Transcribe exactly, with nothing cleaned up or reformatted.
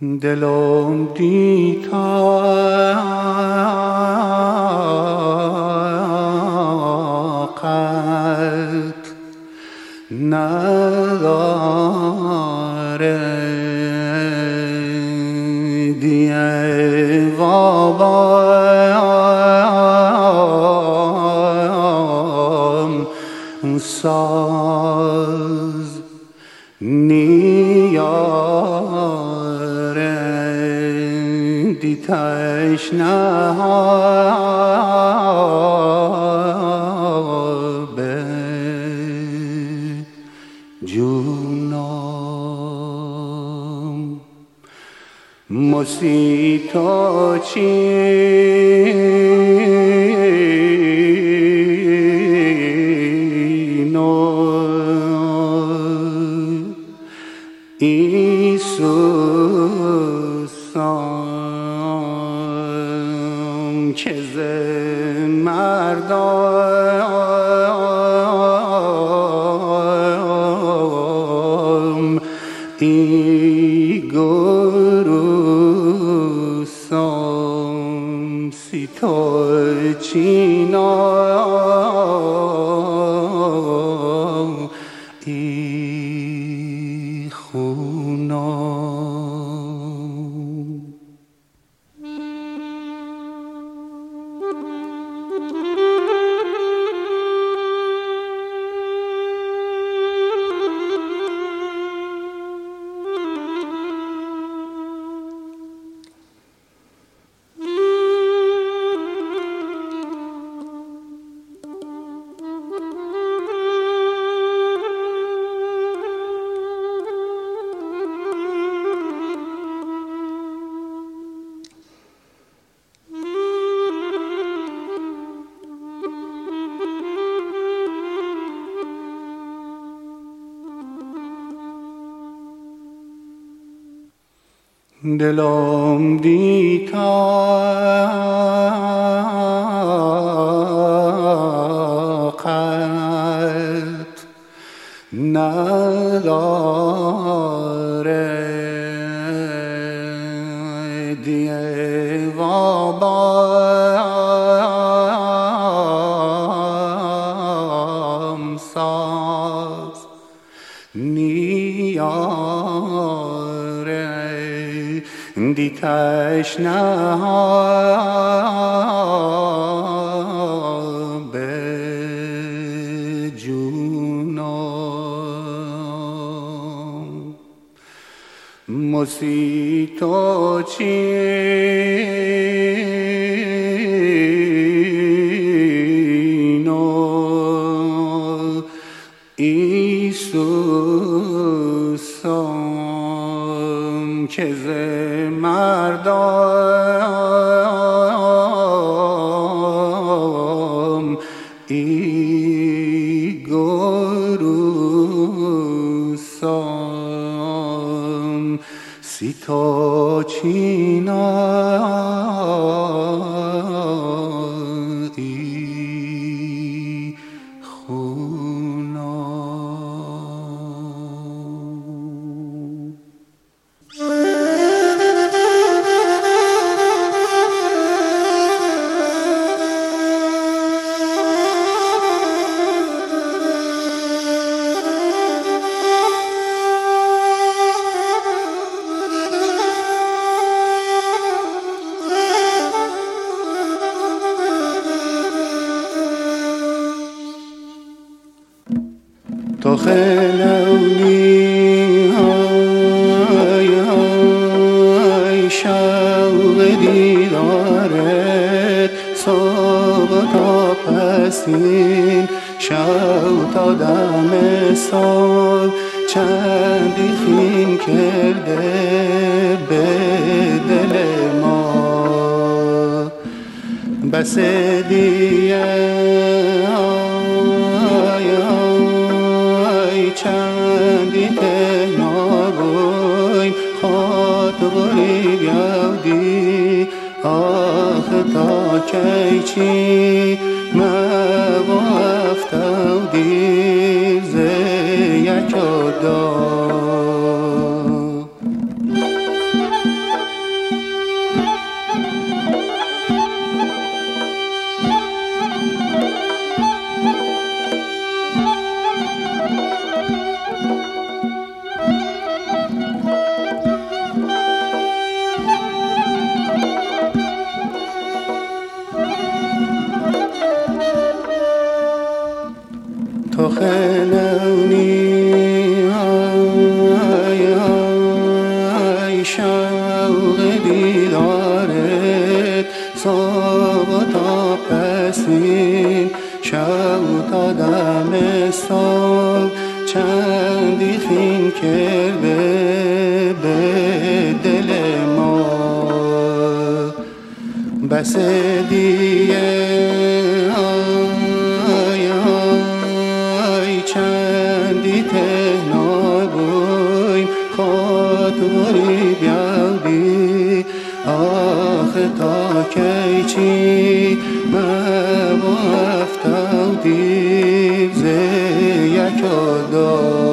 دلم دی طاقت نداره دیگه وابام ساز نیاره دی تشنه به جونم موسیتا چینو ایسوسم که زن مردم ای گروسم سیتا چینا ای خونم دلم دی طاقت نداره دیگه وابام ساز نیاره دی تشنه به جونم موسیتا چینو ایسوسم که ز مردم ای گروسم سیتا چینا ای خونم تو خلونی های های شوق دیدارت صبح تا پسین شو تا دم صبح چندی خین کرده به دل ما بس دیگه چندی تهنا بویم خاطری بیادی آخ تا کی چی مو افتو دیر زی یک دا شوق دیدارت صبح تا پسین شب تا دم صبح چندی خین کرده به دل ما بس دیگه آی آی چندی تهنا بویم خاطری بیادی آخه تا کی چی ما افتادی ز یک